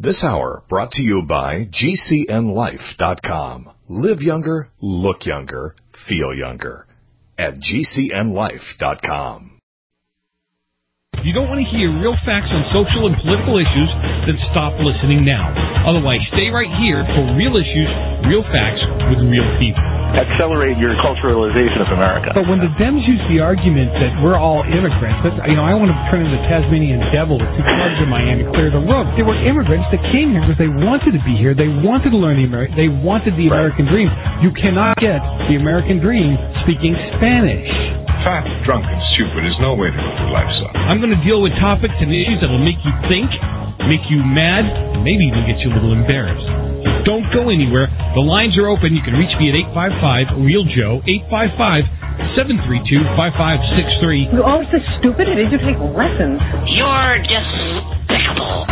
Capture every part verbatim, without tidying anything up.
This hour brought to you by G C N life dot com. Live younger, look younger, feel younger. At G C N life dot com. If you don't want to hear real facts on social and political issues, then stop listening now. Otherwise, stay right here for real issues, real facts with real people. Accelerate your culturalization of America. But when the Dems use the argument that we're all immigrants, that's, you know, I want to turn into the Tasmanian devil with two clubs in my hand to clear the room. They were immigrants that came here because they wanted to be here. They wanted to learn the American. They wanted the American dream. You cannot get the American dream speaking Spanish. Fat, drunk, and stupid is no way to live your life, son. I'm going to deal with topics and issues that will make you think, make you mad, and maybe even get you a little embarrassed. Don't go anywhere. The lines are open. You can reach me at eight five five, real joe, eight five five, seven three two, five five six three. You're always so stupid. Did you take lessons? You're despicable.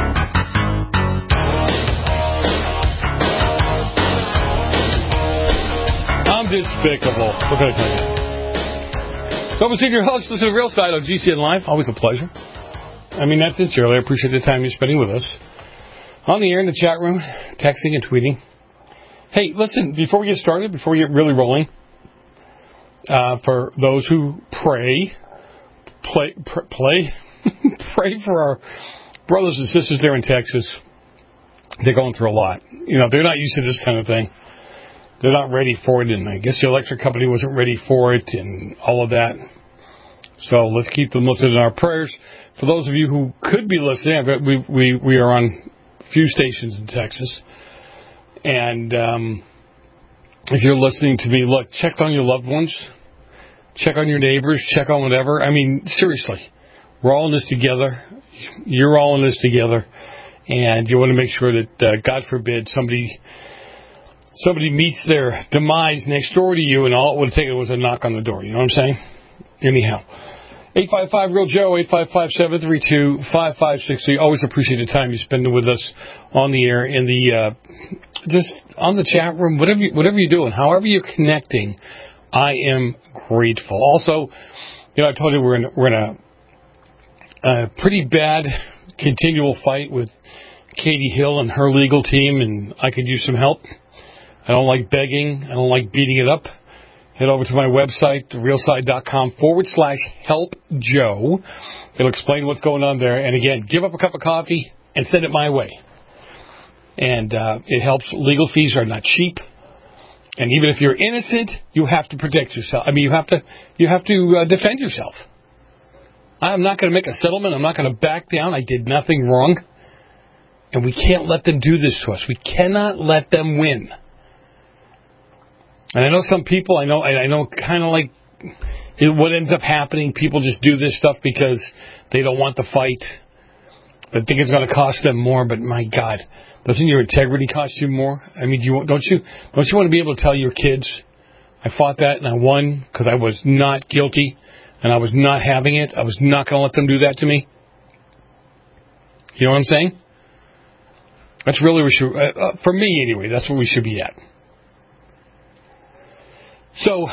I'm despicable. What can I tell you? So I'm your host. Listen to Real Side on G C N Live. Always a pleasure. I mean, that's sincerely. I appreciate the time you're spending with us. On the air, in the chat room, texting and tweeting. Hey, listen, before we get started, before we get really rolling, uh, for those who pray, play, pr- play, pray for our brothers and sisters there in Texas. They're going through a lot. You know, they're not used to this kind of thing. They're not ready for it, and I guess the electric company wasn't ready for it, and all of that. So let's keep them lifted in our prayers. For those of you who could be listening, we we we are on a few stations in Texas, and um, if you're listening to me, look, check on your loved ones, check on your neighbors, check on whatever. I mean, seriously, we're all in this together. You're all in this together, and you want to make sure that, uh, God forbid, somebody. Somebody meets their demise next door to you, and all it would have taken was a knock on the door. You know what I'm saying? Anyhow, eight five five, real joe, eight five five, seven three two, five five six three. Always appreciate the time you spend with us on the air, in the uh, just on the chat room, whatever, you, whatever you're doing, however you're connecting, I am grateful. Also, you know, I told you we're in, we're in a, a pretty bad continual fight with Katie Hill and her legal team, and I could use some help. I don't like begging. I don't like beating it up. Head over to my website, realside.com forward slash help Joe. It'll explain what's going on there. And again, give up a cup of coffee and send it my way. And uh, it helps. Legal fees are not cheap. And even if you're innocent, you have to protect yourself. I mean, you have to you have to uh, defend yourself. I'm not going to make a settlement. I'm not going to back down. I did nothing wrong. And we can't let them do this to us. We cannot let them win. And I know some people, I know, I know kind of like what ends up happening, people just do this stuff because they don't want the fight. They think it's going to cost them more, but my God, doesn't your integrity cost you more? I mean, do you, don't you don't you want to be able to tell your kids, I fought that and I won because I was not guilty and I was not having it. I was not going to let them do that to me. You know what I'm saying? That's really what we should, uh, for me anyway, that's where we should be at. So,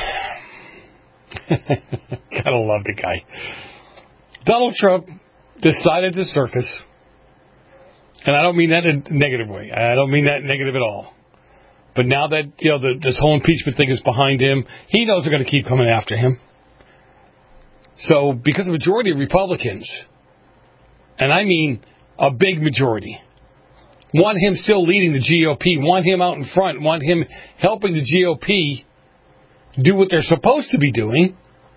gotta love the guy. Donald Trump decided to surface, and I don't mean that in a negative way. I don't mean that negative at all. But now that, you know, the, this whole impeachment thing is behind him, he knows they're going to keep coming after him. So, because a majority of Republicans, and I mean a big majority, want him still leading the G O P, want him out in front, want him helping the G O P do what they're supposed to be doing.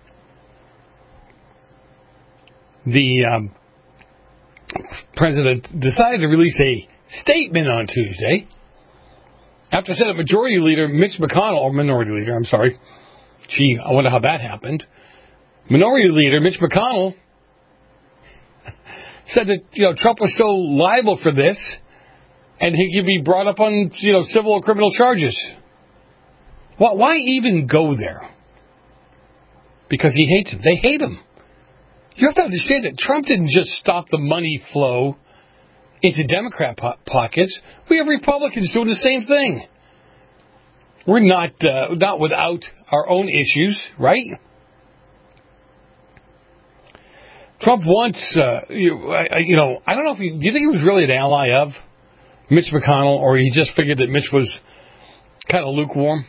The um, president decided to release a statement on Tuesday after Senate Majority Leader Mitch McConnell, or Minority Leader, I'm sorry. Gee, I wonder how that happened. Minority Leader Mitch McConnell said that, you know, Trump was still liable for this and he could be brought up on, you know, civil or criminal charges. Well, why even go there? Because he hates him. They hate him. You have to understand that Trump didn't just stop the money flow into Democrat po- pockets. We have Republicans doing the same thing. We're not uh, not without our own issues, right? Trump wants, uh, you, I, you know, I don't know if he, do you think he was really an ally of Mitch McConnell, or he just figured that Mitch was kind of lukewarm.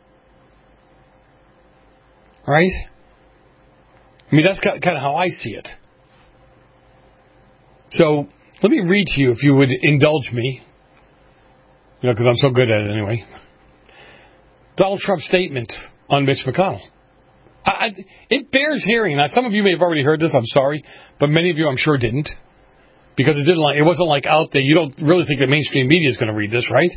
Right? I mean, that's kind of how I see it. So, let me read to you, if you would indulge me, you know, because I'm so good at it anyway. Donald Trump's statement on Mitch McConnell. I, I, it bears hearing. Now, some of you may have already heard this. I'm sorry, but many of you, I'm sure, didn't, because it didn't. Like, it wasn't like out there. You don't really think the mainstream media is going to read this, right?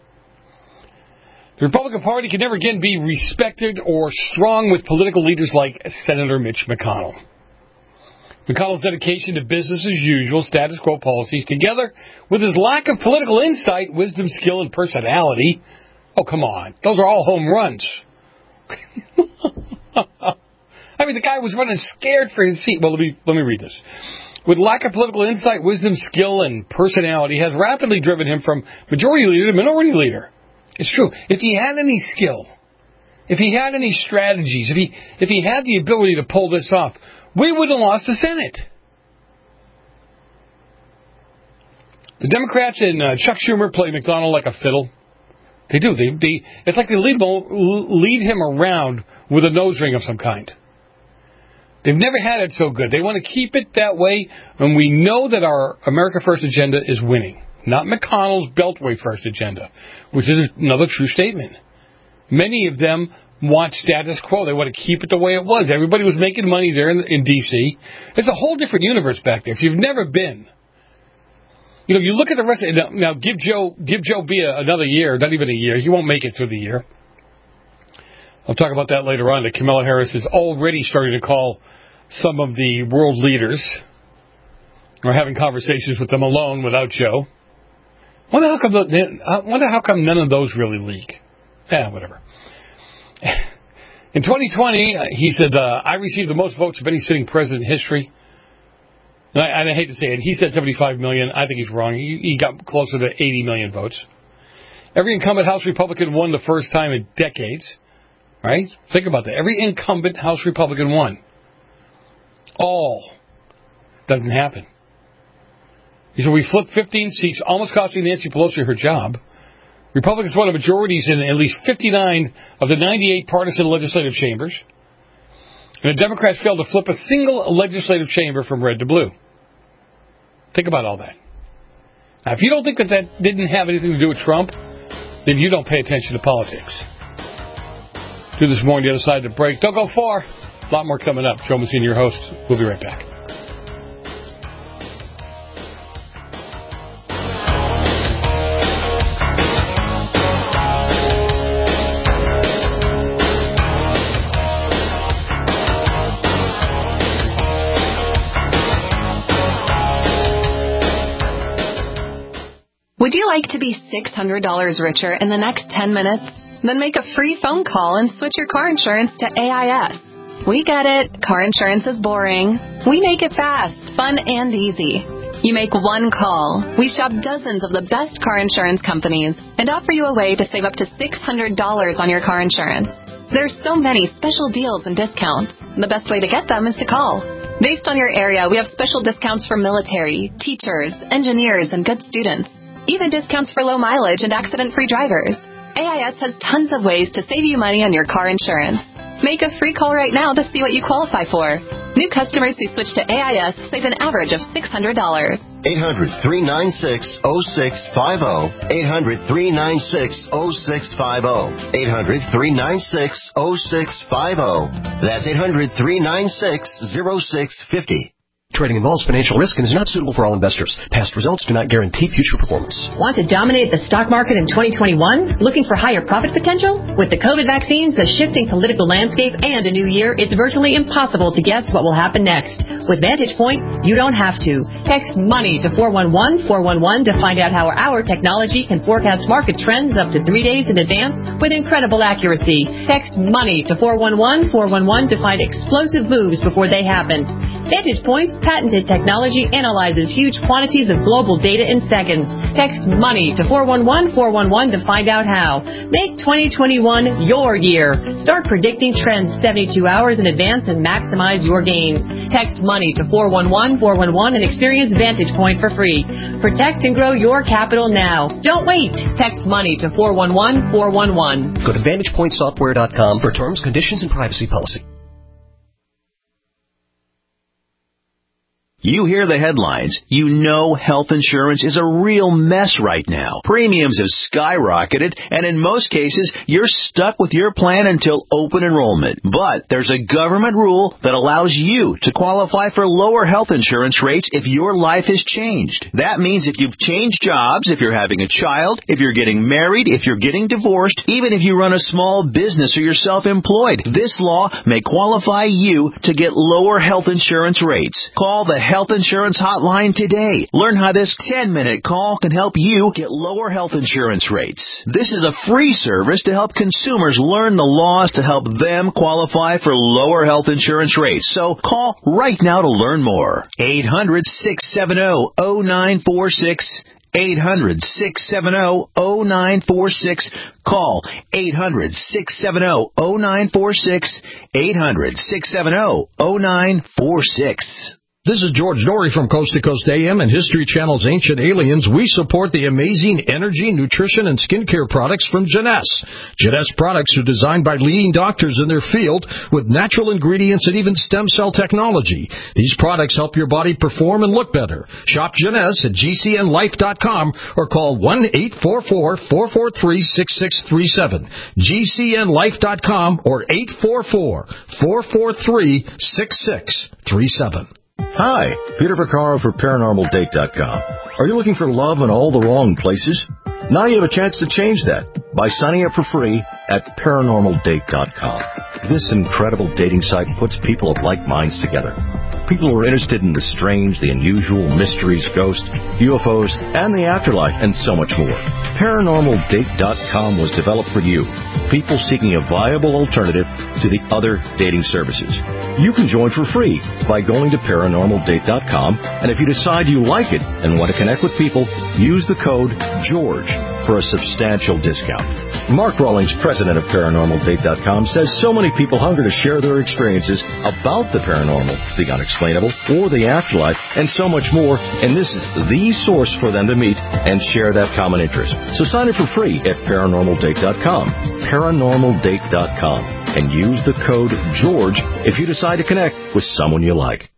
The Republican Party can never again be respected or strong with political leaders like Senator Mitch McConnell. McConnell's dedication to business as usual, status quo policies, together with his lack of political insight, wisdom, skill, and personality. Oh, come on. Those are all home runs. I mean, the guy was running scared for his seat. Well, let me, let me read this. With lack of political insight, wisdom, skill, and personality has rapidly driven him from majority leader to minority leader. It's true. If he had any skill, if he had any strategies, if he, if he had the ability to pull this off, we would have lost the Senate. The Democrats and uh, Chuck Schumer play McConnell like a fiddle. They do. They, they, it's like they lead, lead him around with a nose ring of some kind. They've never had it so good. They want to keep it that way, and we know that our America First agenda is winning. Not McConnell's Beltway First agenda, which is another true statement. Many of them want status quo. They want to keep it the way it was. Everybody was making money there in, in D C It's a whole different universe back there. If you've never been, you know, you look at the rest of it. Now, give Joe, give Joe B a, another year, not even a year. He won't make it through the year. I'll talk about that later on. That Kamala Harris is already starting to call some of the world leaders, or having conversations with them alone without Joe. Wonder how come, the, I wonder how come none of those really leak. Yeah, whatever. In twenty twenty, he said, uh, I received the most votes of any sitting president in history. And I, and I hate to say it, he said seventy-five million. I think he's wrong. He, he got closer to eighty million votes. Every incumbent House Republican won the first time in decades. Right? Think about that. Every incumbent House Republican won. All. Doesn't happen. He said, we flipped fifteen seats, almost costing Nancy Pelosi her job. Republicans won majorities in at least fifty-nine of the ninety-eight partisan legislative chambers. And the Democrats failed to flip a single legislative chamber from red to blue. Think about all that. Now, if you don't think that that didn't have anything to do with Trump, then you don't pay attention to politics. Do this morning, the other side of the break. Don't go far. A lot more coming up. Joe Messina, your host. We'll be right back. Would you like to be six hundred dollars richer in the next ten minutes? Then make a free phone call and switch your car insurance to A I S. We get it. Car insurance is boring. We make it fast, fun, and easy. You make one call. We shop dozens of the best car insurance companies and offer you a way to save up to six hundred dollars on your car insurance. There's so many special deals and discounts. The best way to get them is to call. Based on your area, we have special discounts for military, teachers, engineers, and good students. Even discounts for low mileage and accident-free drivers. A I S has tons of ways to save you money on your car insurance. Make a free call right now to see what you qualify for. New customers who switch to A I S save an average of six hundred dollars. eight hundred, three nine six, oh six five oh. eight hundred, three nine six, oh six five oh. eight hundred, three nine six, oh six five oh. That's eight hundred, three nine six, oh six five oh. Trading involves financial risk and is not suitable for all investors. Past results do not guarantee future performance. Want to dominate the stock market in twenty twenty-one? Looking for higher profit potential? With the COVID vaccines, the shifting political landscape, and a new year, it's virtually impossible to guess what will happen next. With Vantage Point, you don't have to. Text MONEY to four one one, four one one to find out how our technology can forecast market trends up to three days in advance with incredible accuracy. Text MONEY to four one one, four one one to find explosive moves before they happen. Vantage Point's patented technology analyzes huge quantities of global data in seconds. Text MONEY to four one one four one one to find out how. Make twenty twenty-one your year. Start predicting trends seventy-two hours in advance and maximize your gains. Text MONEY to four one one four one one and experience Vantage Point for free. Protect and grow your capital now. Don't wait. Text MONEY to four one one four one one. Go to vantage point software dot com for terms, conditions, and privacy policy. You hear the headlines. You know health insurance is a real mess right now. Premiums have skyrocketed, and in most cases, you're stuck with your plan until open enrollment. But there's a government rule that allows you to qualify for lower health insurance rates if your life has changed. That means if you've changed jobs, if you're having a child, if you're getting married, if you're getting divorced, even if you run a small business or you're self-employed, this law may qualify you to get lower health insurance rates. Call the Health Insurance Hotline today. Learn how this ten-minute call can help you get lower health insurance rates. This is a free service to help consumers learn the laws to help them qualify for lower health insurance rates. So call right now to learn more. eight hundred six seven zero zero nine four six. eight hundred six seven zero zero nine four six. Call eight hundred six seven zero zero nine four six. eight hundred six seven zero zero nine four six. This is George Norrie from Coast to Coast A M and History Channel's Ancient Aliens. We support the amazing energy, nutrition, and skincare products from Jeunesse. Jeunesse products are designed by leading doctors in their field with natural ingredients and even stem cell technology. These products help your body perform and look better. Shop Jeunesse at G C N life dot com or call one eight four four, four four three, six six three seven. G C N life dot com or eight four four, four four three, six six three seven. Hi, Peter Vaccaro for Paranormal Date dot com. Are you looking for love in all the wrong places? Now you have a chance to change that by signing up for free at Paranormal Date dot com. This incredible dating site puts people of like minds together. People who are interested in the strange, the unusual, mysteries, ghosts, U F Os, and the afterlife, and so much more. Paranormal Date dot com was developed for you, people seeking a viable alternative to the other dating services. You can join for free by going to Paranormal Date dot com, and if you decide you like it and want to connect with people, use the code GEORGE for a substantial discount. Mark Rawlings, president of Paranormal Date dot com, says so many people hunger to share their experiences about the paranormal, the unexplainable, or the afterlife, and so much more, and this is the source for them to meet and share that common interest. So sign up for free at Paranormal Date dot com, Paranormal Date dot com, and use the code GEORGE if you decide to connect with someone you like.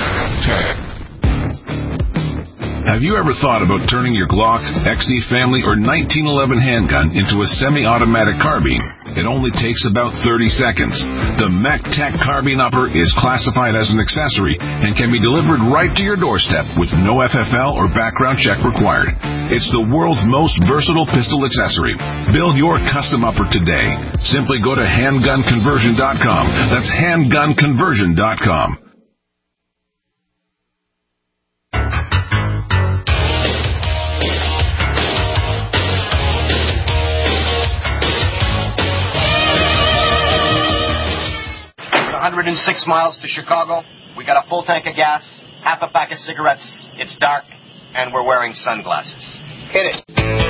Have you ever thought about turning your Glock, X D Family, or nineteen eleven handgun into a semi-automatic carbine? It only takes about thirty seconds. The MacTac Carbine Upper is classified as an accessory and can be delivered right to your doorstep with no F F L or background check required. It's the world's most versatile pistol accessory. Build your custom upper today. Simply go to handgun conversion dot com. That's handgun conversion dot com. one hundred six miles to Chicago. We got a full tank of gas, half a pack of cigarettes. It's dark, and we're wearing sunglasses. Hit it.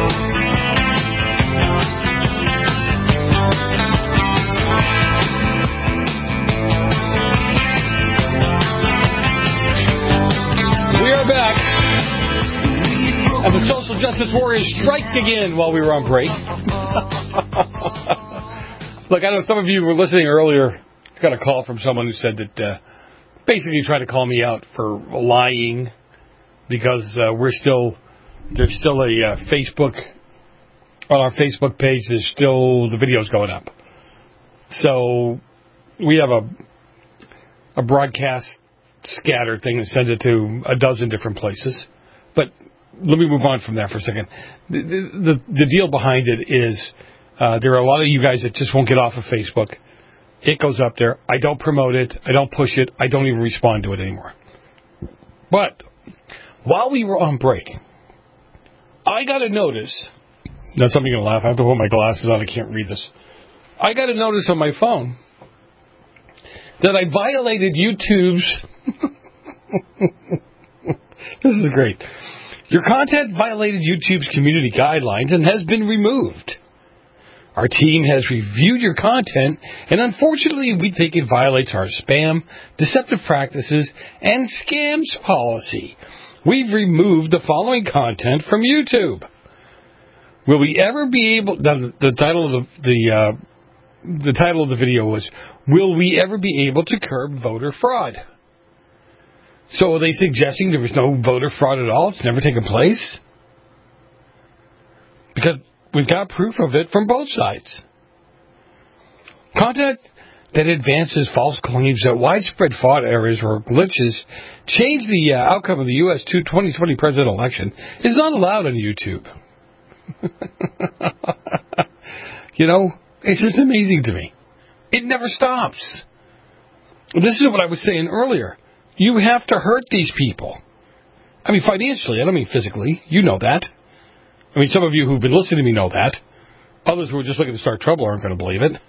We are back. And the social justice warriors strike again while we were on break. Look, I know some of you were listening earlier. Got a call from someone who said that uh, basically tried to call me out for lying because uh, we're still there's still a uh, Facebook on our Facebook page. There's still the videos going up. So we have a a broadcast scatter thing that sends it to a dozen different places. But let me move on from that for a second. The the, the deal behind it is uh, there are a lot of you guys that just won't get off of Facebook. It goes up there. I don't promote it. I don't push it. I don't even respond to it anymore. But while we were on break, I got a notice. Now, some of you are going to laugh. I have to put my glasses on. I can't read this. I got a notice on my phone that I violated YouTube's... This is great. Your content violated YouTube's community guidelines and has been removed. Our team has reviewed your content, and unfortunately, we think it violates our spam, deceptive practices, and scams policy. We've removed the following content from YouTube. Will we ever be able... The, the title of the the, uh, the title of the video was, "Will we ever be able to curb voter fraud?" So are they suggesting there was no voter fraud at all? It's never taken place? Because we've got proof of it from both sides. Content that advances false claims that widespread fraud errors or glitches change the uh, outcome of the U S twenty twenty presidential election is not allowed on YouTube. You know, it's just amazing to me. It never stops. This is what I was saying earlier. You have to hurt these people. I mean, financially. I don't mean physically. You know that. I mean, some of you who've been listening to me know that. Others who are just looking to start trouble aren't going to believe it.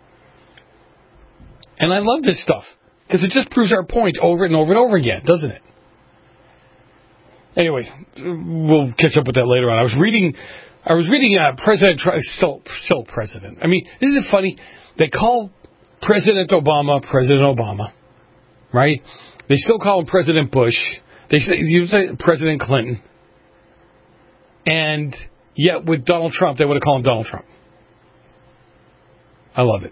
And I love this stuff because it just proves our point over and over and over again, doesn't it? Anyway, we'll catch up with that later on. I was reading, I was reading uh, President Trump, still, still President. I mean, isn't it funny? They call President Obama President Obama, right? They still call him President Bush. They say, you say President Clinton. And yet with Donald Trump, they would have called him Donald Trump. I love it.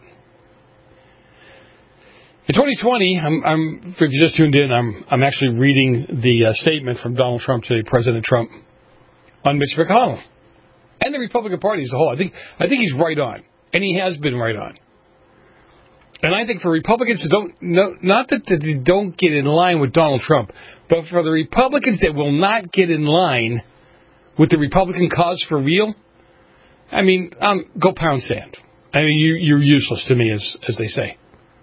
In twenty twenty, I'm, I'm, if you just tuned in, I'm, I'm actually reading the uh, statement from Donald Trump to President Trump on Mitch McConnell and the Republican Party as a whole. I think, I think he's right on, and he has been right on. And I think for Republicans who don't, no, not that they don't get in line with Donald Trump, but for the Republicans that will not get in line with the Republican cause for real, I mean, um, go pound sand. I mean, you, you're useless to me, as as they say.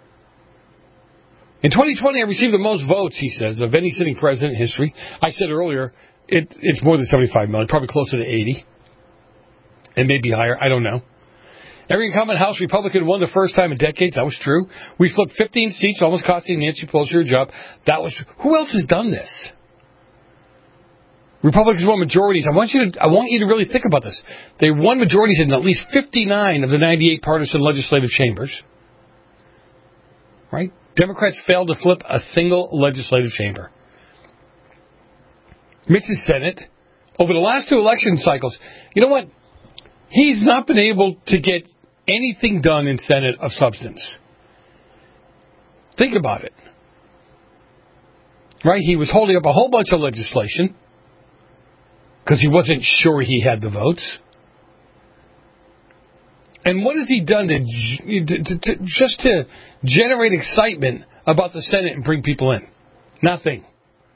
In twenty twenty, I received the most votes, he says, of any sitting president in history. I said earlier, it, it's more than seventy-five million, probably closer to eighty. And maybe higher, I don't know. Every incumbent House Republican won the first time in decades. That was true. We flipped fifteen seats, almost costing Nancy Pelosi her job. That was true. Who else has done this? Republicans won majorities. I want you to, I want you to really think about this. They won majorities in at least fifty-nine of the ninety-eight partisan legislative chambers. Right? Democrats failed to flip a single legislative chamber. Mitch's Senate, over the last two election cycles, you know what? He's not been able to get anything done in Senate of substance. Think about it. Right? He was holding up a whole bunch of legislation because he wasn't sure he had the votes. And what has he done to, to, to just to generate excitement about the Senate and bring people in? Nothing.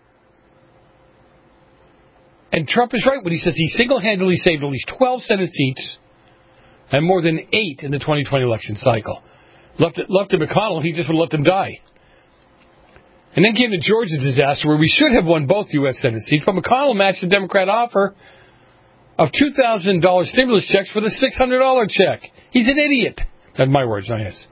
And Trump is right when he says he single-handedly saved at least twelve Senate seats and more than eight in the twenty twenty election cycle. Left it, left to McConnell, he just would let them die. And then came the Georgia disaster where we should have won both U S Senate seats, but McConnell matched the Democrat offer of two thousand dollars stimulus checks for the six hundred dollars check. He's an idiot. That's my words, not his.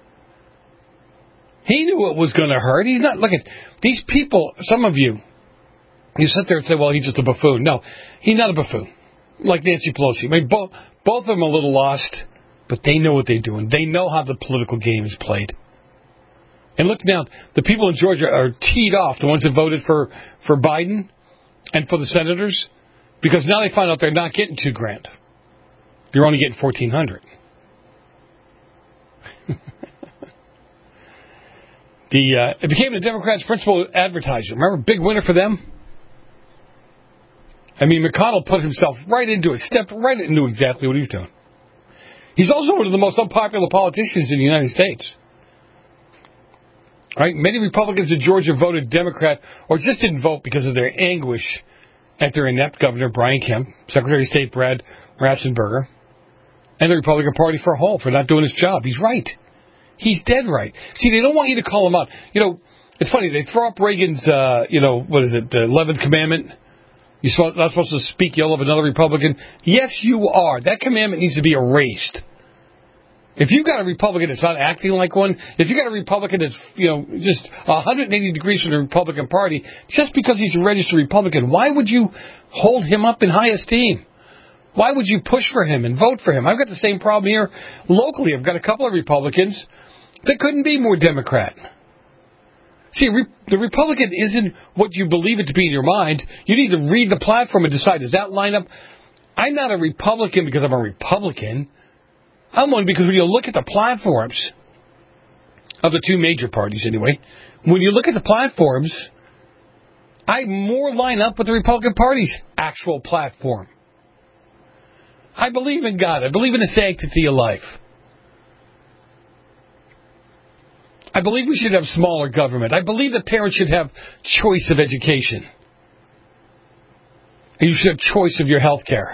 He knew it was going to hurt. He's not, look at these people, some of you, you sit there and say, well, he's just a buffoon. No, he's not a buffoon. Like Nancy Pelosi. I mean, both, both of them are a little lost, but they know what they're doing. They know how the political game is played. And look now, the people in Georgia are teed off, the ones that voted for, for Biden and for the senators, because now they find out they're not getting two grand. You're only getting fourteen hundred. the uh, it became the Democrats' principal advertiser. Remember, big winner for them. I mean, McConnell put himself right into it, stepped right into exactly what he's doing. He's also one of the most unpopular politicians in the United States. Right? Many Republicans in Georgia voted Democrat or just didn't vote because of their anguish at their inept governor, Brian Kemp, Secretary of State Brad Raffensperger, and the Republican Party for a whole for not doing his job. He's right. He's dead right. See, they don't want you to call him out. You know, it's funny. They throw up Reagan's, uh, you know, what is it, the eleventh commandment? You're not supposed to speak ill of another Republican. Yes, you are. That commandment needs to be erased. If you've got a Republican that's not acting like one, if you've got a Republican that's, you know, just one hundred eighty degrees from the Republican Party, just because he's a registered Republican, why would you hold him up in high esteem? Why would you push for him and vote for him? I've got the same problem here locally. I've got a couple of Republicans that couldn't be more Democrat. See, re- the Republican isn't what you believe it to be in your mind. You need to read the platform and decide, does that line up? I'm not a Republican because I'm a Republican. I'm one because when you look at the platforms of the two major parties anyway, when you look at the platforms, I more line up with the Republican Party's actual platform. I believe in God. I believe in the sanctity of life. I believe we should have smaller government. I believe that parents should have choice of education. And you should have choice of your health care.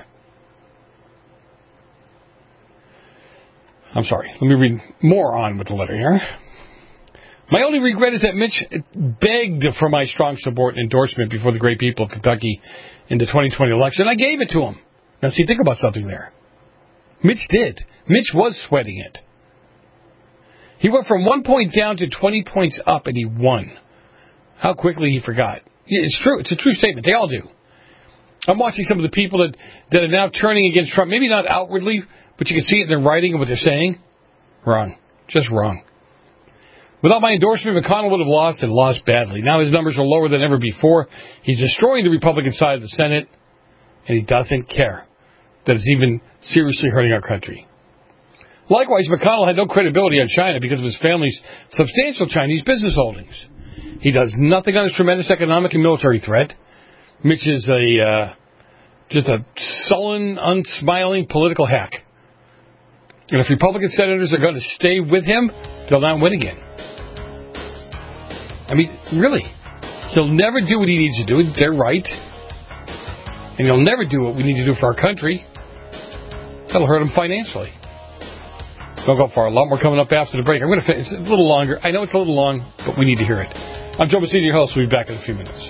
I'm sorry. Let me read more on with the letter here. My only regret is that Mitch begged for my strong support and endorsement before the great people of Kentucky in the twenty twenty election. I gave it to him. Now, see, think about something there. Mitch did. Mitch was sweating it. He went from one point down to twenty points up, and he won. How quickly he forgot. It's true. It's a true statement. They all do. I'm watching some of the people that, that are now turning against Trump. Maybe not outwardly, but you can see it in their writing and what they're saying. Wrong. Just wrong. Without my endorsement, McConnell would have lost and lost badly. Now his numbers are lower than ever before. He's destroying the Republican side of the Senate, and he doesn't care that it's even seriously hurting our country. Likewise, McConnell had no credibility on China because of his family's substantial Chinese business holdings. He does nothing on his tremendous economic and military threat. Mitch is a uh, just a sullen, unsmiling political hack. And if Republican senators are going to stay with him, they'll not win again. I mean, really. He'll never do what he needs to do. They're right. And he'll never do what we need to do for our country. That'll hurt him financially. Don't go far. A lot more coming up after the break. I'm going to finish. It's a little longer. I know it's a little long, but we need to hear it. I'm Joe Messina, your host. We'll be back in a few minutes.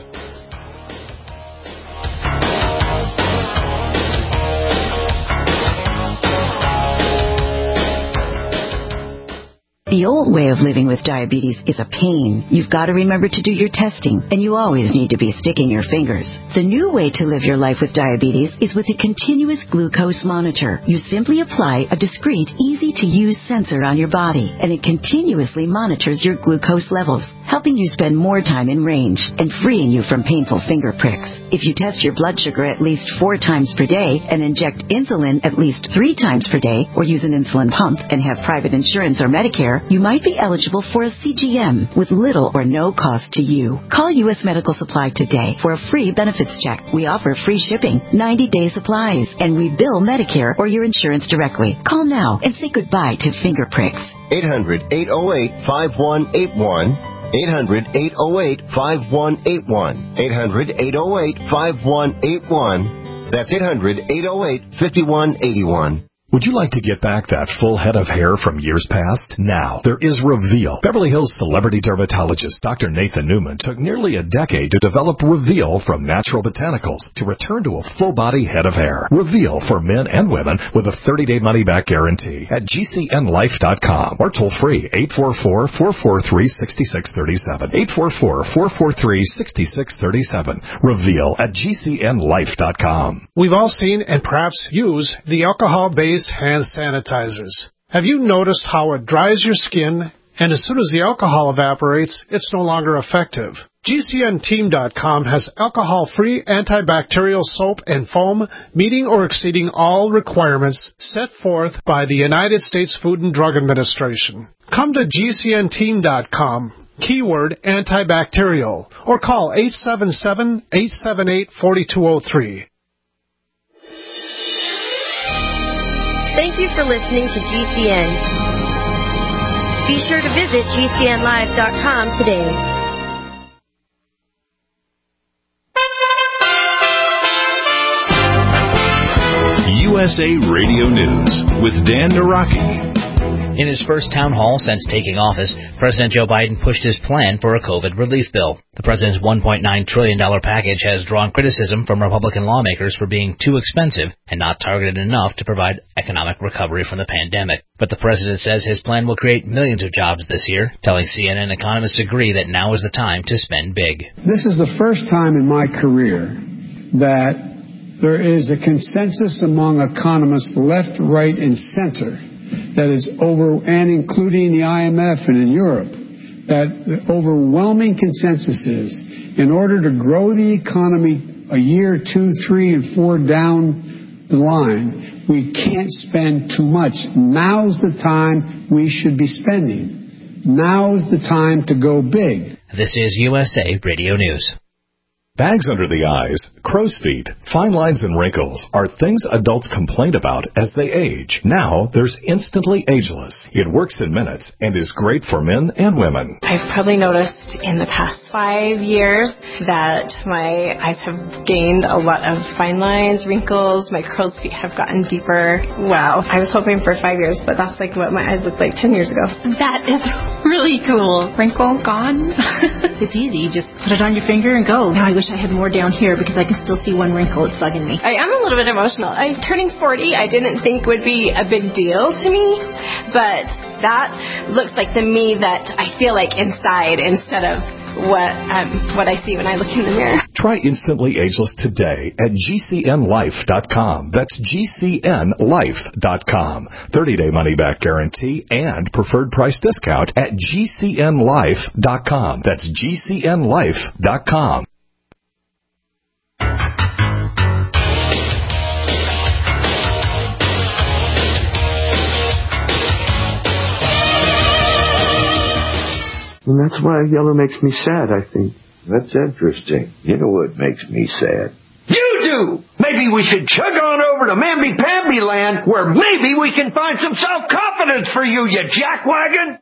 The old way of living with diabetes is a pain. You've got to remember to do your testing, and you always need to be sticking your fingers. The new way to live your life with diabetes is with a continuous glucose monitor. You simply apply a discreet, easy-to-use sensor on your body, and it continuously monitors your glucose levels, helping you spend more time in range and freeing you from painful finger pricks. If you test your blood sugar at least four times per day and inject insulin at least three times per day, or use an insulin pump and have private insurance or Medicare, you might be eligible for a C G M with little or no cost to you. Call U S Medical Supply today for a free benefits check. We offer free shipping, ninety-day supplies, and we bill Medicare or your insurance directly. Call now and say goodbye to finger pricks. eight hundred, eight oh eight, five one eight one. eight hundred, eight oh eight, five one eight one. eight hundred, eight oh eight, five one eight one. That's eight hundred, eight oh eight, five one eight one. Would you like to get back that full head of hair from years past? Now, there is Reveal. Beverly Hills celebrity dermatologist Doctor Nathan Newman took nearly a decade to develop Reveal from natural botanicals to return to a full-body head of hair. Reveal for men and women with a thirty-day money-back guarantee at G C N life dot com or toll-free eight four four, four four three, six six three seven. eight four four, four four three, six six three seven. Reveal at G C N life dot com. We've all seen and perhaps use the alcohol-based hand sanitizers. Have you noticed how it dries your skin, and as soon as the alcohol evaporates, it's no longer effective? G C N team dot com has alcohol-free antibacterial soap and foam meeting or exceeding all requirements set forth by the United States Food and Drug Administration. Come to G C N team dot com, keyword antibacterial, or call eight seven seven, eight seven eight, four two zero three. Thank you for listening to G C N. Be sure to visit G C N live dot com today. U S A Radio News with Dan Naraki. In his first town hall since taking office, President Joe Biden pushed his plan for a COVID relief bill. The president's one point nine trillion dollars package has drawn criticism from Republican lawmakers for being too expensive and not targeted enough to provide economic recovery from the pandemic. But the president says his plan will create millions of jobs this year, telling C N N economists agree that now is the time to spend big. This is the first time in my career that there is a consensus among economists left, right, and center that is over, and including the I M F and in Europe, that the overwhelming consensus is in order to grow the economy a year, two, three, and four down the line, we can't spend too much. Now's the time we should be spending. Now's the time to go big. This is U S A Radio News. Bags under the eyes, crow's feet, fine lines and wrinkles are things adults complain about as they age. Now there's Instantly Ageless. It works in minutes and is great for men and women. I've probably noticed in the past five years that my eyes have gained a lot of fine lines, wrinkles, my crow's feet have gotten deeper. Wow. I was hoping for five years, but that's like what my eyes looked like ten years ago. That is really cool. Wrinkle gone. It's easy. You just put it on your finger and go. Now I wish I had more down here because I can still see one wrinkle. It's bugging me. I am a little bit emotional. I turning forty, I didn't think would be a big deal to me, but that looks like the me that I feel like inside instead of what um, what I see when I look in the mirror. Try Instantly Ageless today at G C N life dot com. That's G C N life dot com. thirty-day money-back guarantee and preferred price discount at G C N life dot com. That's G C N life dot com. And that's why yellow makes me sad, I think. That's interesting. You know what makes me sad? You do! Maybe we should chug on over to Mamby-Pamby land where maybe we can find some self-confidence for you, you jackwagon!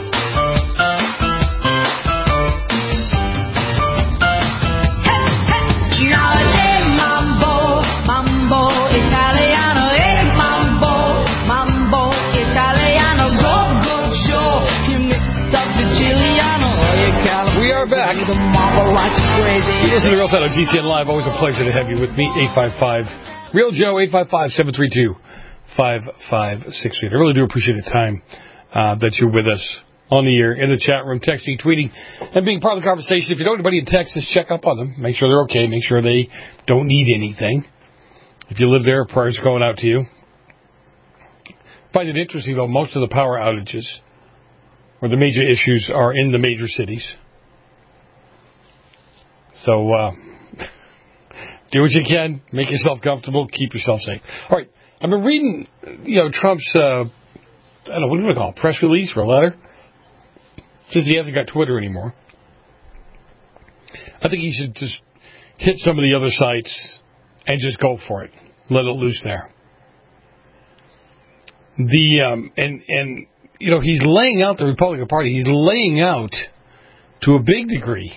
Back. You listen to Real Side on G C N Live. Always a pleasure to have you with me. eight five five Real Joe, eight five five, seven three two, five five six three. I really do appreciate the time uh, that you're with us on the air, in the chat room, texting, tweeting, and being part of the conversation. If you know anybody in Texas, check up on them. Make sure they're okay. Make sure they don't need anything. If you live there, prayers going out to you. Find it interesting, though, most of the power outages or the major issues are in the major cities. So, uh, do what you can. Make yourself comfortable. Keep yourself safe. All right. I've been reading, you know, Trump's, uh, I don't know, what do you call it, press release or a letter? Since he hasn't got Twitter anymore. I think he should just hit some of the other sites and just go for it. Let it loose there. The, um, and, and, you know, he's laying out the Republican Party. He's laying out, to a big degree,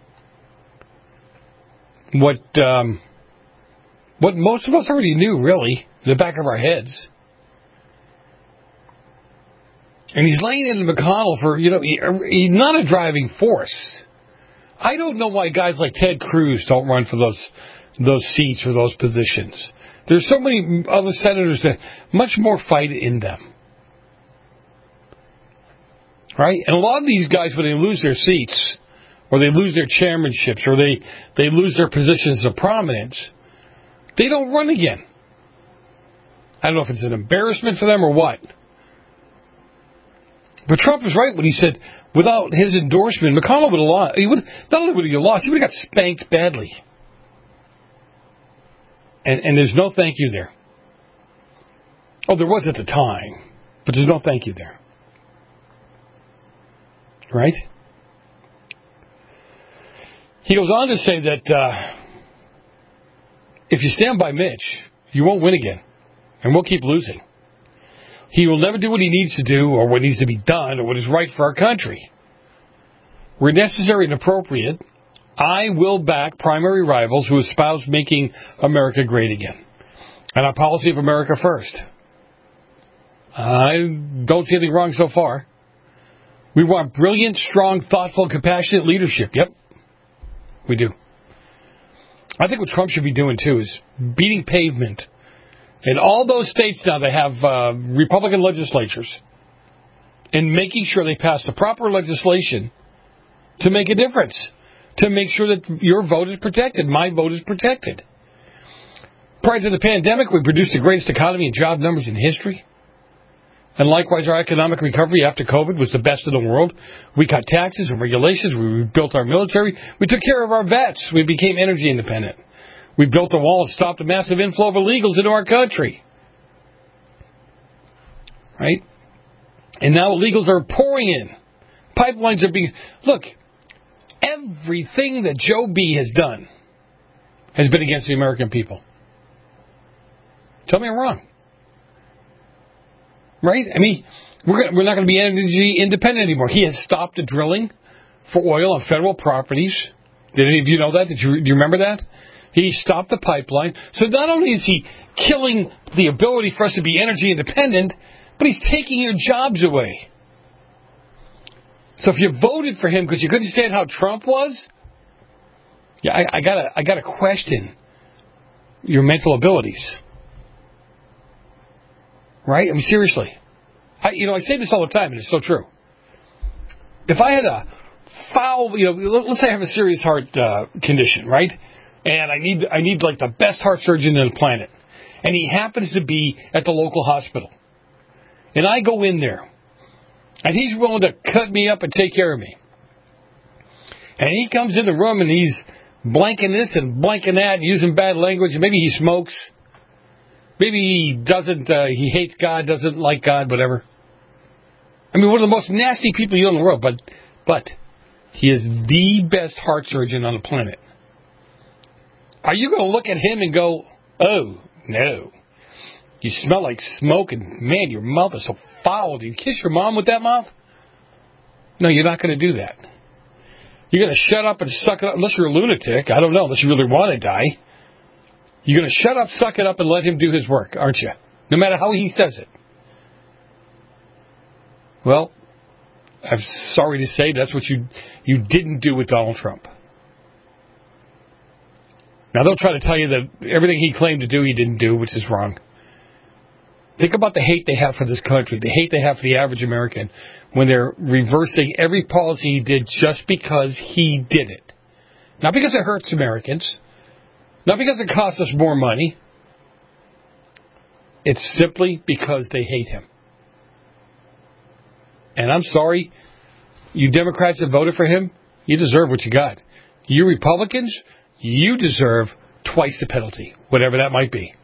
What um, what most of us already knew, really, in the back of our heads. And he's laying into McConnell for, you know, he, he's not a driving force. I don't know why guys like Ted Cruz don't run for those those seats or those positions. There's so many other senators that much more fight in them. Right? And a lot of these guys, when they lose their seats, or they lose their chairmanships, or they, they lose their positions of prominence, they don't run again. I don't know if it's an embarrassment for them or what. But Trump was right when he said, without his endorsement, McConnell would have lost. He would, not only would he have lost, he would have got spanked badly. And, and there's no thank you there. Oh, there was at the time, but there's no thank you there. Right? He goes on to say that uh, if you stand by Mitch, you won't win again, and we'll keep losing. He will never do what he needs to do or what needs to be done or what is right for our country. Where necessary and appropriate, I will back primary rivals who espouse making America great again and our policy of America first. I don't see anything wrong so far. We want brilliant, strong, thoughtful, compassionate leadership. Yep, we do. I think what Trump should be doing, too, is beating pavement in all those states now that have uh, Republican legislatures and making sure they pass the proper legislation to make a difference, to make sure that your vote is protected, my vote is protected. Prior to the pandemic, we produced the greatest economy and job numbers in history. And likewise, our economic recovery after COVID was the best in the world. We cut taxes and regulations. We rebuilt our military. We took care of our vets. We became energy independent. We built the wall and stopped a massive inflow of illegals into our country. Right? And now illegals are pouring in. Pipelines are being... Look, everything that Joe B. has done has been against the American people. Tell me I'm wrong. Right? I mean, we're gonna, we're not going to be energy independent anymore. He has stopped the drilling for oil on federal properties. Did any of you know that? Did you, do you remember that? He stopped the pipeline. So not only is he killing the ability for us to be energy independent, but he's taking your jobs away. So if you voted for him because you couldn't stand how Trump was, yeah, I, I gotta I gotta question your mental abilities. Right? I mean, seriously. I, you know, I say this all the time, and it's so true. If I had a foul, you know, let's say I have a serious heart uh, condition, right? And I need, I need like the best heart surgeon on the planet. And he happens to be at the local hospital. And I go in there. And he's willing to cut me up and take care of me. And he comes in the room and he's blanking this and blanking that and using bad language. And maybe he smokes. Maybe he doesn't, uh, he hates God, doesn't like God, whatever. I mean, one of the most nasty people you know in the world, but, but he is the best heart surgeon on the planet. Are you going to look at him and go, oh, no, you smell like smoke and, man, your mouth is so foul. Do you kiss your mom with that mouth? No, you're not going to do that. You're going to shut up and suck it up, unless you're a lunatic. I don't know, unless you really want to die. You're going to shut up, suck it up, and let him do his work, aren't you? No matter how he says it. Well, I'm sorry to say that's what you you didn't do with Donald Trump. Now, they'll try to tell you that everything he claimed to do, he didn't do, which is wrong. Think about the hate they have for this country, the hate they have for the average American when they're reversing every policy he did just because he did it. Not because it hurts Americans. Not because it costs us more money. It's simply because they hate him. And I'm sorry, you Democrats that voted for him, you deserve what you got. You Republicans, you deserve twice the penalty, whatever that might be,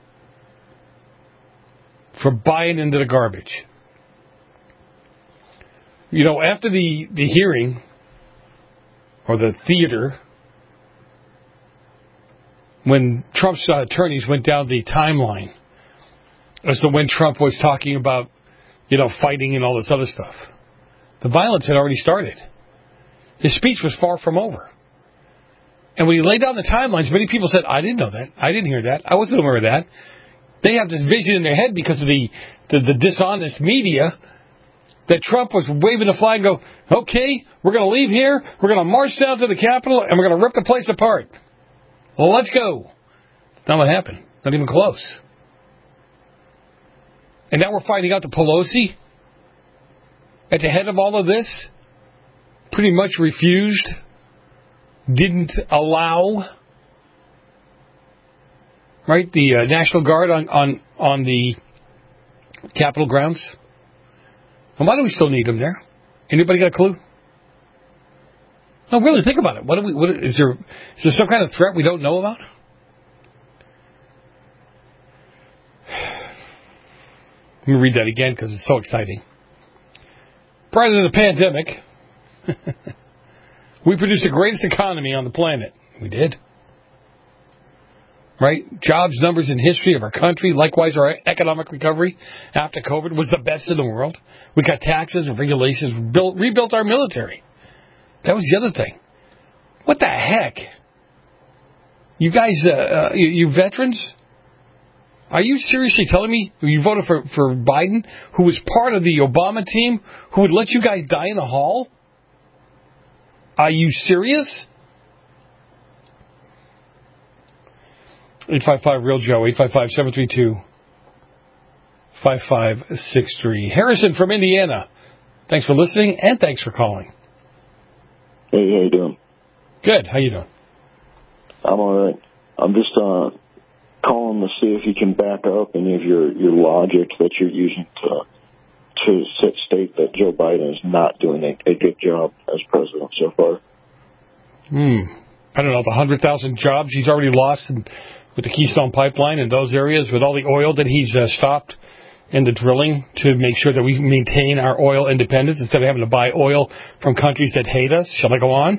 for buying into the garbage. You know, after the, the hearing, or the theater, when Trump's uh, attorneys went down the timeline as to when Trump was talking about, you know, fighting and all this other stuff, the violence had already started. His speech was far from over. And when he laid down the timelines, many people said, I didn't know that. I didn't hear that. I wasn't aware of that. They have this vision in their head because of the, the, the dishonest media that Trump was waving the flag and go, okay, we're going to leave here, we're going to march down to the Capitol, and we're going to rip the place apart. Well, let's go. Not what happened. Not even close. And now we're finding out that Pelosi, at the head of all of this, pretty much refused, didn't allow, right, the uh, National Guard on, on, on the Capitol grounds. And why do we still need them there? Anybody got a clue? No, really, think about it. What do we? What is there? Is there some kind of threat we don't know about? Let me read that again because it's so exciting. Prior to the pandemic, we produced the greatest economy on the planet. We did. Right? Jobs numbers in history of our country. Likewise, our economic recovery after COVID was the best in the world. We got taxes and regulations, built, rebuilt our military. That was the other thing. What the heck? You guys, uh, uh, you, you veterans? Are you seriously telling me you voted for, for Biden, who was part of the Obama team, who would let you guys die in the hall? Are you serious? eight five five real Joe, eight five five, seven three two, five five six three. Harrison from Indiana. Thanks for listening, and thanks for calling. Hey, how you doing? Good. How you doing? I'm all right. I'm just uh, calling to see if you can back up any of your, your logic that you're using to to state that Joe Biden is not doing a, a good job as president so far. Hmm. I don't know, the one hundred thousand jobs he's already lost in, with the Keystone Pipeline in those areas, with all the oil that he's uh, stopped in the drilling to make sure that we maintain our oil independence instead of having to buy oil from countries that hate us. Shall I go on?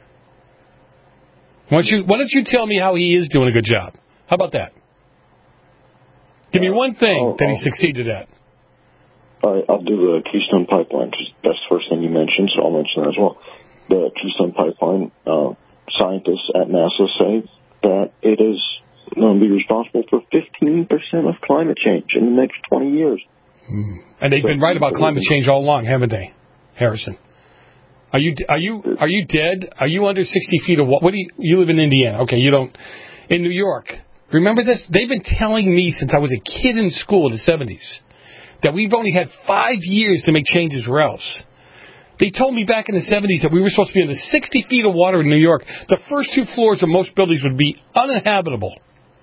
Why don't you, why don't you tell me how he is doing a good job? How about that? Give me one thing I'll, that he I'll, succeeded at. All right, I'll do the Keystone Pipeline, because that's the first thing you mentioned, so I'll mention that as well. The Keystone Pipeline, uh, scientists at NASA say that it is going to be responsible for fifteen percent of climate change in the next twenty years. Mm. And they've been right about climate change all along, haven't they, Harrison? Are you are you are you dead? Are you under sixty feet of water? What do you you live in Indiana? Okay, you don't. In New York, remember this? They've been telling me since I was a kid in school in the seventies that we've only had five years to make changes, or else. They told me back in the seventies that we were supposed to be under sixty feet of water in New York. The first two floors of most buildings would be uninhabitable.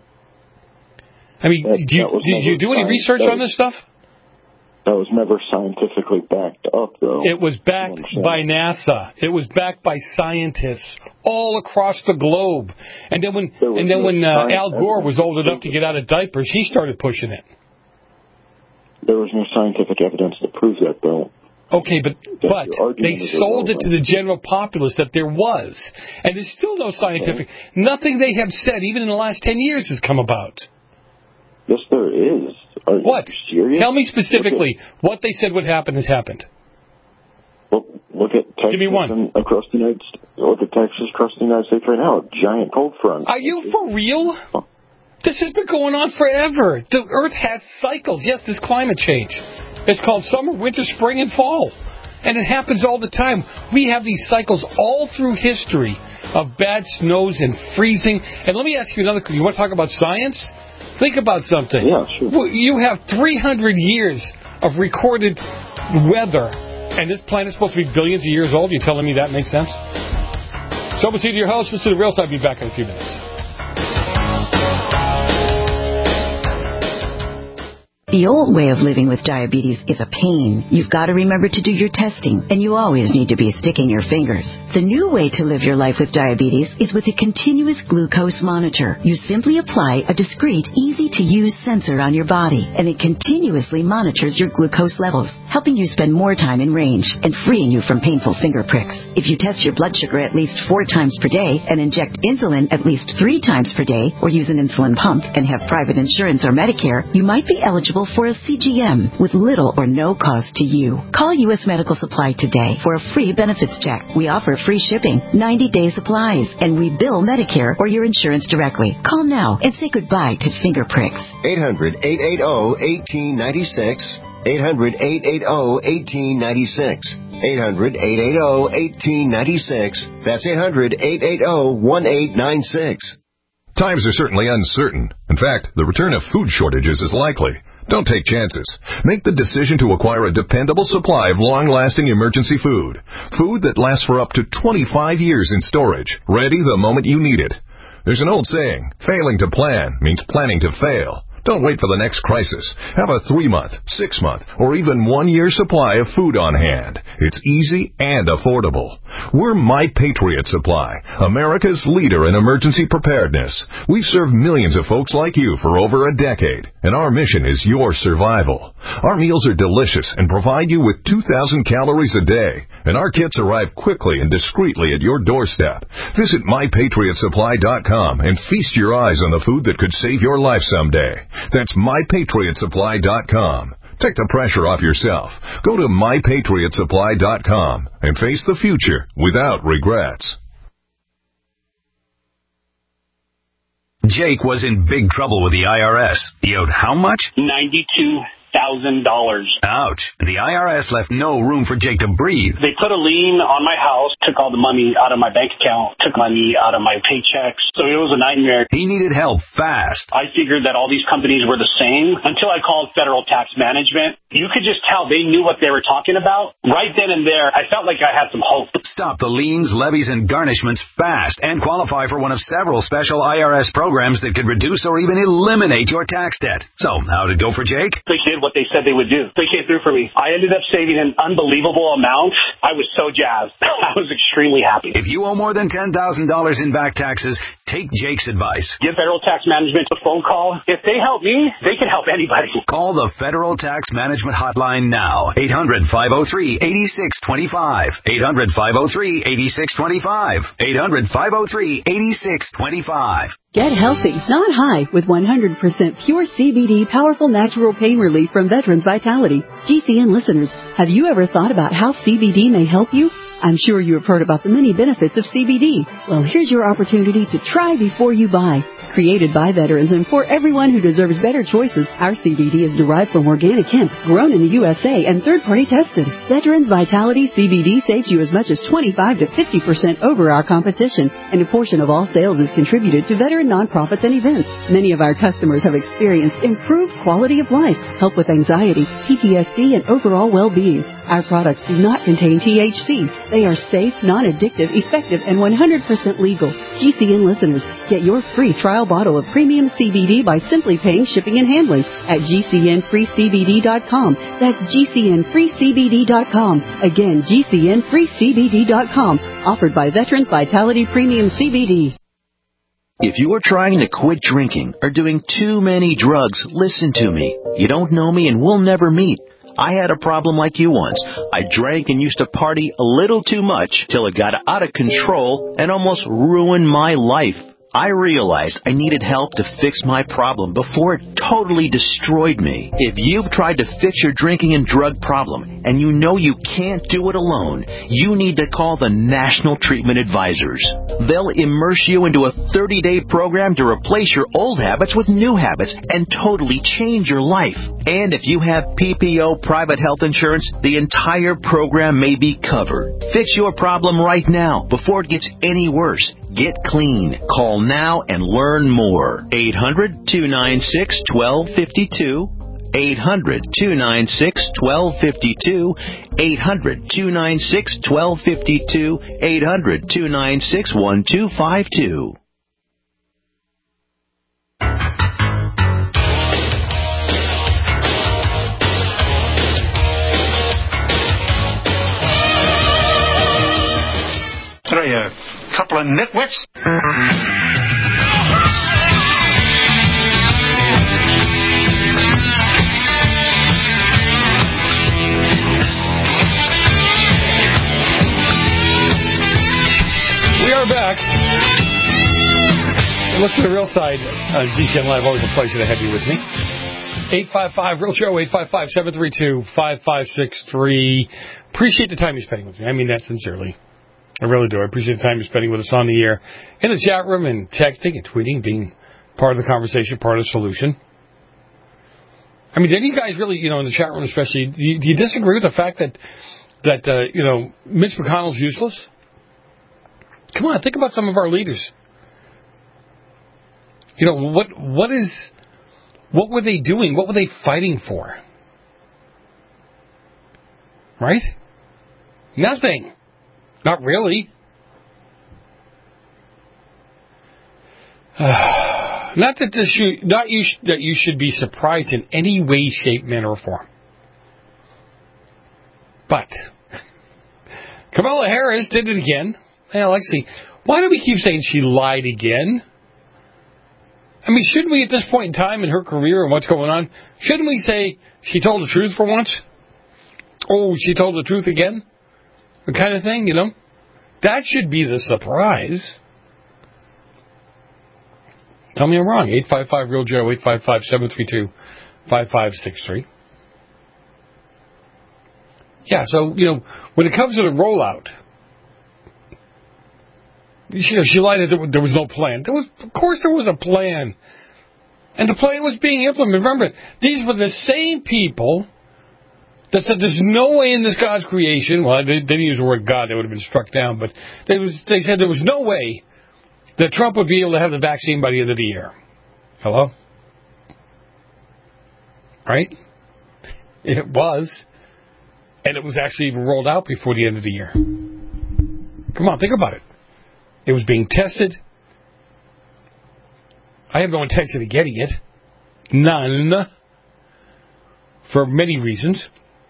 I mean, that, do you, did you do any research on this stuff? That was never scientifically backed up, though. It was backed by NASA. It was backed by scientists all across the globe. And then when and then when uh, Al Gore was old enough to get out of diapers, he started pushing it. There was no scientific evidence to prove that, though. Okay, but but they sold it to the general populace that there was. And there's still no scientific... Okay. Nothing they have said, even in the last ten years, has come about. Yes, there is. Are what? You serious? Tell me specifically at, what they said would happen has happened. Well, look at Texas. Give me one. Across the United States. Look at Texas across the United States right now. A giant cold front. Are you for real? Huh. This has been going on forever. The Earth has cycles. Yes, there's climate change. It's called summer, winter, spring, and fall. And it happens all the time. We have these cycles all through history of bad snows and freezing. And let me ask you another question. You want to talk about science? Think about something. Yeah, sure. You have three hundred years of recorded weather, and this planet's supposed to be billions of years old. You telling me that makes sense? So, we'll see to your host. This is The Real Side. I'll be back in a few minutes. The old way of living with diabetes is a pain. You've got to remember to do your testing, and you always need to be sticking your fingers. The new way to live your life with diabetes is with a continuous glucose monitor. You simply apply a discreet, easy-to-use sensor on your body, and it continuously monitors your glucose levels, helping you spend more time in range and freeing you from painful finger pricks. If you test your blood sugar at least four times per day and inject insulin at least three times per day, or use an insulin pump and have private insurance or Medicare, you might be eligible for a C G M with little or no cost to you. Call U S Medical Supply today for a free benefits check. We offer free shipping, ninety-day supplies, and we bill Medicare or your insurance directly. Call now and say goodbye to finger pricks. eight hundred, eight eighty, one eight nine six. eight hundred, eight eighty, one eight nine six. eight hundred, eight eighty, one eight nine six. That's eight hundred, eight eighty, one eight nine six. Times are certainly uncertain. In fact, the return of food shortages is likely. Don't take chances. Make the decision to acquire a dependable supply of long-lasting emergency food. Food that lasts for up to twenty-five years in storage, ready the moment you need it. There's an old saying, failing to plan means planning to fail. Don't wait for the next crisis. Have a three-month, six-month, or even one-year supply of food on hand. It's easy and affordable. We're My Patriot Supply, America's leader in emergency preparedness. We've served millions of folks like you for over a decade, and our mission is your survival. Our meals are delicious and provide you with two thousand calories a day, and our kits arrive quickly and discreetly at your doorstep. Visit my patriot supply dot com and feast your eyes on the food that could save your life someday. That's my patriot supply dot com. Take the pressure off yourself. Go to my patriot supply dot com and face the future without regrets. Jake was in big trouble with the I R S. He owed how much? ninety-two thousand dollars. Ouch. The I R S left no room for Jake to breathe. They put a lien on my house, took all the money out of my bank account, took money out of my paychecks. So it was a nightmare. He needed help fast. I figured that all these companies were the same until I called Federal Tax Management. You could just tell they knew what they were talking about. Right then and there, I felt like I had some hope. Stop the liens, levies, and garnishments fast and qualify for one of several special I R S programs that could reduce or even eliminate your tax debt. So, how'd it go for Jake? They did what they said they would do. They came through for me. I ended up saving an unbelievable amount. I was so jazzed. I was extremely happy. If you owe more than ten thousand dollars in back taxes, take Jake's advice. Give Federal Tax Management a phone call. If they help me, they can help anybody. Call the Federal Tax Management Hotline now. eight hundred, five oh three, eight six two five. eight hundred, five oh three, eight six two five. eight hundred, five oh three, eight six two five. Get healthy, not high, with one hundred percent pure C B D powerful natural pain relief from Veterans Vitality. G C N listeners, have you ever thought about how C B D may help you? I'm sure you have heard about the many benefits of C B D. Well, here's your opportunity to try before you buy. Created by veterans and for everyone who deserves better choices, our C B D is derived from organic hemp, grown in the U S A and third-party tested. Veterans Vitality C B D saves you as much as twenty-five to fifty percent over our competition, and a portion of all sales is contributed to veteran nonprofits and events. Many of our customers have experienced improved quality of life, help with anxiety, P T S D, and overall well-being. Our products do not contain T H C. They are safe, non-addictive, effective, and one hundred percent legal. G C N listeners, get your free trial bottle of premium C B D by simply paying shipping and handling at G C N free C B D dot com. That's G C N free C B D dot com. Again, G C N free C B D dot com. Offered by Veterans Vitality Premium C B D. If you are trying to quit drinking or doing too many drugs, listen to me. You don't know me and we'll never meet. I had a problem like you once. I drank and used to party a little too much till it got out of control and almost ruined my life. I realized I needed help to fix my problem before it totally destroyed me. If you've tried to fix your drinking and drug problem and you know you can't do it alone, you need to call the National Treatment Advisors. They'll immerse you into a thirty-day program to replace your old habits with new habits and totally change your life. And if you have P P O private health insurance, the entire program may be covered. Fix your problem right now before it gets any worse. Get clean. Call now and learn more. eight hundred, two nine six, one two five two. eight hundred, two nine six, one two five two. eight hundred, two nine six, one two five two. eight hundred, two nine six, one two five two. What are you, a couple of nitwits? We are back. Look to the real side of G C N Live. Always a pleasure to have you with me. eight five five, real show, eight five five, seven three two, five five six three. Appreciate the time you're spending with me. I mean that sincerely. I really do. I appreciate the time you're spending with us on the air, in the chat room, and texting and tweeting, being part of the conversation, part of the solution. I mean, did you guys really, you know, in the chat room especially, do you, do you disagree with the fact that, that uh, you know, Mitch McConnell's useless? Come on, think about some of our leaders. You know, what what is, what were they doing? What were they fighting for? Right? Nothing. Not really. Uh, not that this should, not you sh- that you should be surprised in any way, shape, manner, or form. But Kamala Harris did it again. Hey, Alexi, why do we keep saying she lied again? I mean, shouldn't we at this point in time in her career and what's going on, shouldn't we say she told the truth for once? Oh, she told the truth again? The kind of thing, you know? That should be the surprise. Tell me I'm wrong. eight five five, real Joe, eight five five, seven three two, five five six three. Yeah, so, you know, when it comes to the rollout, She, she lied that there was no plan. There was, of course there was a plan. And the plan was being implemented. Remember, these were the same people that said there's no way in this God's creation. Well, they didn't use the word God. They would have been struck down. But they, was, they said there was no way that Trump would be able to have the vaccine by the end of the year. Hello? Right? It was. And it was actually even rolled out before the end of the year. Come on, think about it. It was being tested. I have no intention of getting it. None. For many reasons.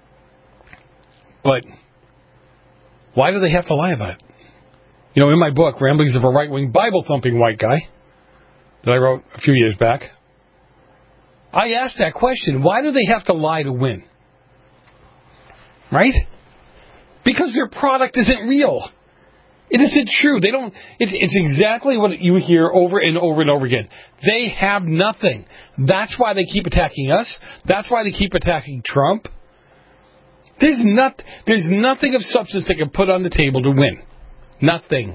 But why do they have to lie about it? You know, in my book, Ramblings of a Right-Wing Bible-Thumping White Guy, that I wrote a few years back, I asked that question, why do they have to lie to win? Right? Because their product isn't real. It isn't true. They don't. It's, it's exactly what you hear over and over and over again. They have nothing. That's why they keep attacking us. That's why they keep attacking Trump. There's not. There's nothing of substance they can put on the table to win. Nothing.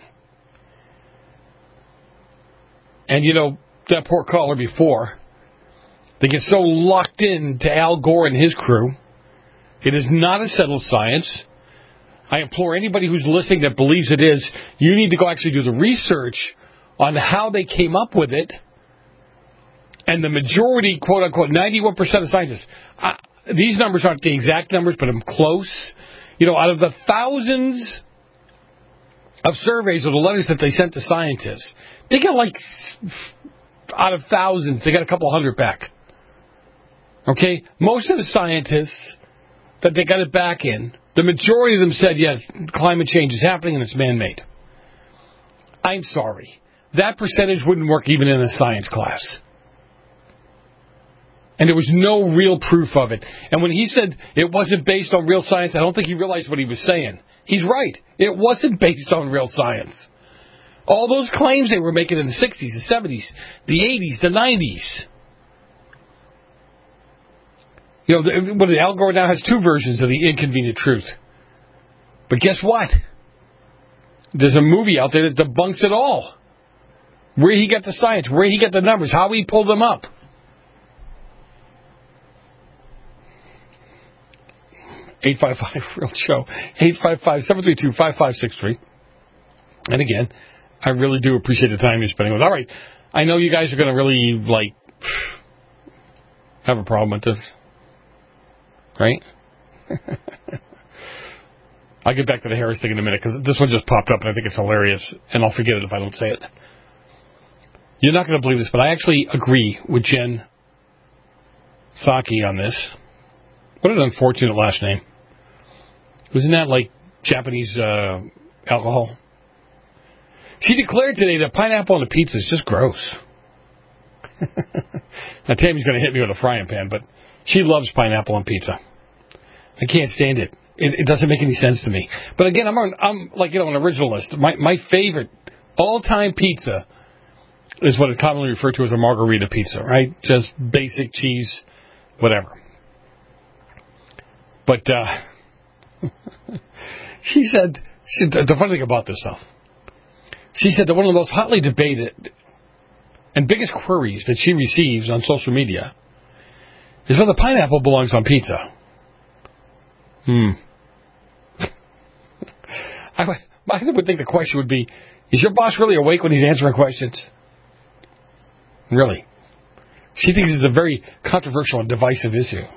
And you know that poor caller before. They get so locked in to Al Gore and his crew. It is not a settled science. I implore anybody who's listening that believes it is, you need to go actually do the research on how they came up with it. And the majority, quote unquote, ninety-one percent of scientists, uh, these numbers aren't the exact numbers, but I'm close. You know, out of the thousands of surveys or the letters that they sent to scientists, they got like, out of thousands, they got a couple hundred back. Okay? Most of the scientists that they got it back in, the majority of them said, yes, climate change is happening and it's man-made. I'm sorry. That percentage wouldn't work even in a science class. And there was no real proof of it. And when he said it wasn't based on real science, I don't think he realized what he was saying. He's right. It wasn't based on real science. All those claims they were making in the sixties, the seventies, the eighties, the nineties. You know, what Al Gore now has two versions of the inconvenient truth. But guess what? There's a movie out there that debunks it all. Where he got the science, where he got the numbers, how he pulled them up. eight five five real show. eight five five, seven three two, five five six three. And again, I really do appreciate the time you're spending with. All right, I know you guys are going to really, like, have a problem with this. Right? I'll get back to the Harris thing in a minute, because this one just popped up, and I think it's hilarious, and I'll forget it if I don't say it. You're not going to believe this, but I actually agree with Jen Psaki on this. What an unfortunate last name. Wasn't that like Japanese uh, alcohol? She declared today that pineapple on a pizza is just gross. Now, Tammy's going to hit me with a frying pan, but she loves pineapple on pizza. I can't stand it. It, it doesn't make any sense to me. But again, I'm on, I'm like, you know, an originalist. My my favorite all-time pizza is what is commonly referred to as a margarita pizza, right? Just basic cheese, whatever. But uh, she said, she, the funny thing about this stuff, she said that one of the most hotly debated and biggest queries that she receives on social media is whether pineapple belongs on pizza. Hmm. I would, I would think the question would be, is your boss really awake when he's answering questions? Really? She thinks it's a very controversial and divisive issue.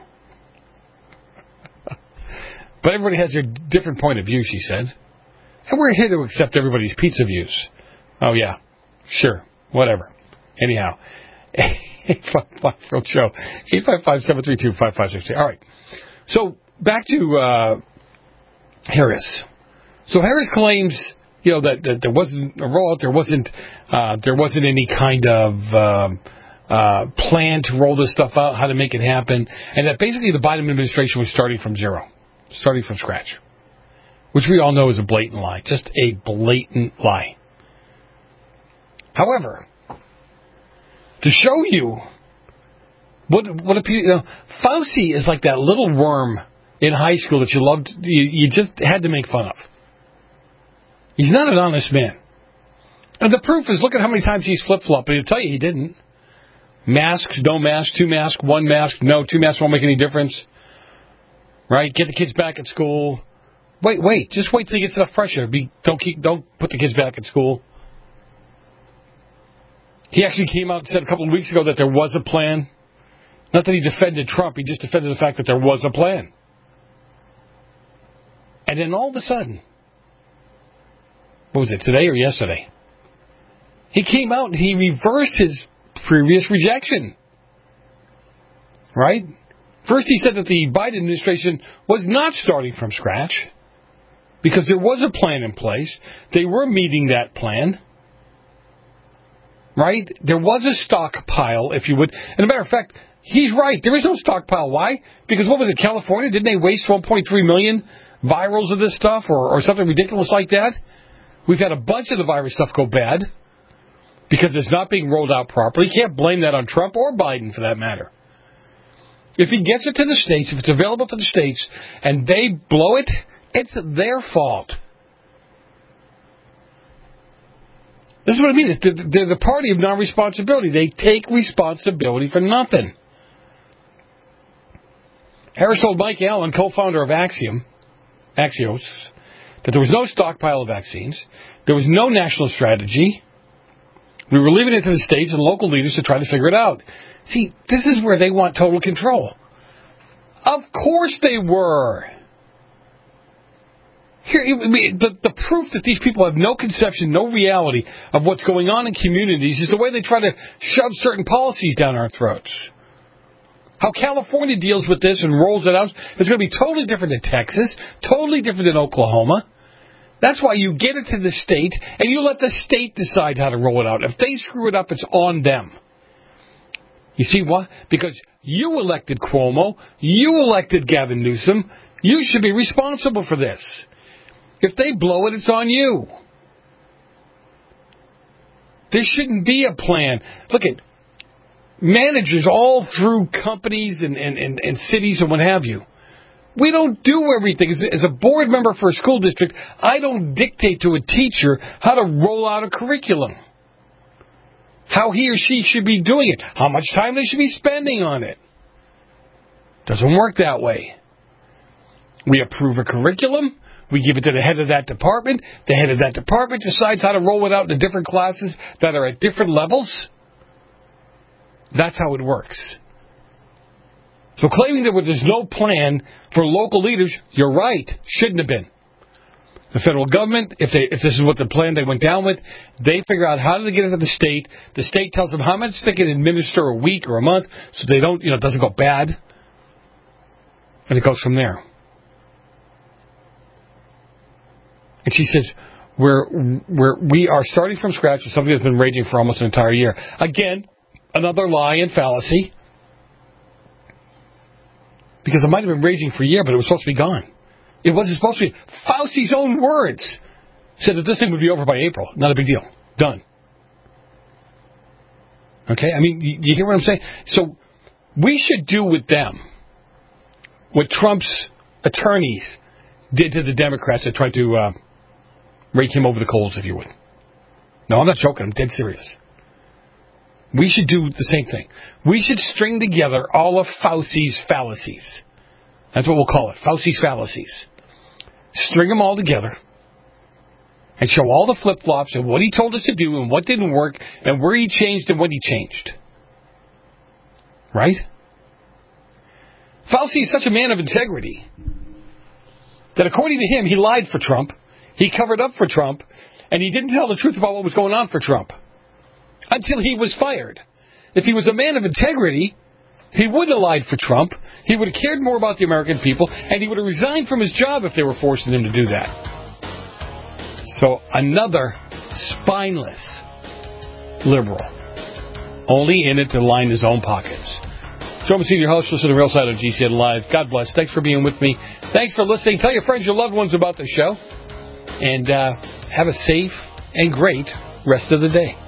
But everybody has their different point of view, she said. And we're here to accept everybody's pizza views. Oh, yeah. Sure. Whatever. Anyhow. eight five five real show. eight five five, seven three two, five five six two. All right. So, back to uh, Harris. So, Harris claims, you know, that, that there wasn't a rollout, there wasn't, uh, there wasn't any kind of um, uh, plan to roll this stuff out, how to make it happen, and that basically the Biden administration was starting from zero. Starting from scratch, which we all know is a blatant lie, just a blatant lie. However, to show you what what a you know, Fauci is like that little worm in high school that you loved, you, you just had to make fun of. He's not an honest man. And the proof is, look at how many times he's flip-flopped. He'll tell you he didn't. Masks, no mask, two masks, one mask, no, two masks won't make any difference. Right? Get the kids back at school. Wait, wait. Just wait till he gets enough pressure. Be, don't keep, don't put the kids back at school. He actually came out and said a couple of weeks ago that there was a plan. Not that he defended Trump. He just defended the fact that there was a plan. And then all of a sudden, what was it, today or yesterday? He came out and he reversed his previous rejection. Right? First he said that the Biden administration was not starting from scratch because there was a plan in place. They were meeting that plan. Right? There was a stockpile, if you would. And as a matter of fact, he's right. There is no stockpile. Why? Because what was it, California? Didn't they waste one point three million virals of this stuff or, or something ridiculous like that? We've had a bunch of the virus stuff go bad because it's not being rolled out properly. You can't blame that on Trump or Biden for that matter. If he gets it to the states, if it's available to the states, and they blow it, it's their fault. This is what I mean. They're the party of non-responsibility. They take responsibility for nothing. Harris told Mike Allen, co-founder of Axiom, Axios, that there was no stockpile of vaccines. There was no national strategy. We were leaving it to the states and local leaders to try to figure it out. See, this is where they want total control. Of course they were. Here, the, the proof that these people have no conception, no reality of what's going on in communities is the way they try to shove certain policies down our throats. How California deals with this and rolls it out is going to be totally different than Texas, totally different than Oklahoma. That's why you get it to the state, and you let the state decide how to roll it out. If they screw it up, it's on them. You see what? Because you elected Cuomo, you elected Gavin Newsom, you should be responsible for this. If they blow it, it's on you. There shouldn't be a plan. Look at managers all through companies and, and, and, and cities and what have you. We don't do everything. As, as a board member for a school district, I don't dictate to a teacher how to roll out a curriculum. How he or she should be doing it. How much time they should be spending on it. Doesn't work that way. We approve a curriculum. We give it to the head of that department. The head of that department decides how to roll it out in different classes that are at different levels. That's how it works. So claiming that there's no plan for local leaders, you're right. Shouldn't have been. The federal government, if they if this is what the plan they went down with, they figure out how to get it to the state. The state tells them how much they can administer a week or a month so they don't, you know, it doesn't go bad. And it goes from there. And she says, we're, we're, we are starting from scratch with something that's been raging for almost an entire year. Again, another lie and fallacy. Because it might have been raging for a year, but it was supposed to be gone. It wasn't supposed to be. Fauci's own words said that this thing would be over by April. Not a big deal. Done. Okay? I mean, you, you hear what I'm saying? So we should do with them what Trump's attorneys did to the Democrats that tried to uh, rake him over the coals, if you would. No, I'm not joking. I'm dead serious. We should do the same thing. We should string together all of Fauci's fallacies. That's what we'll call it, Fauci's fallacies. String them all together and show all the flip-flops and what he told us to do and what didn't work and where he changed and when he changed. Right? Fauci is such a man of integrity that according to him, he lied for Trump, he covered up for Trump, and he didn't tell the truth about what was going on for Trump. Until he was fired. If he was a man of integrity, he wouldn't have lied for Trump. He would have cared more about the American people, and he would have resigned from his job if they were forcing him to do that. So another spineless liberal, only in it to line his own pockets. Joe Messina, your host, listen to Real Side of G C N Live. God bless. Thanks for being with me. Thanks for listening. Tell your friends, your loved ones about the show, and uh, have a safe and great rest of the day.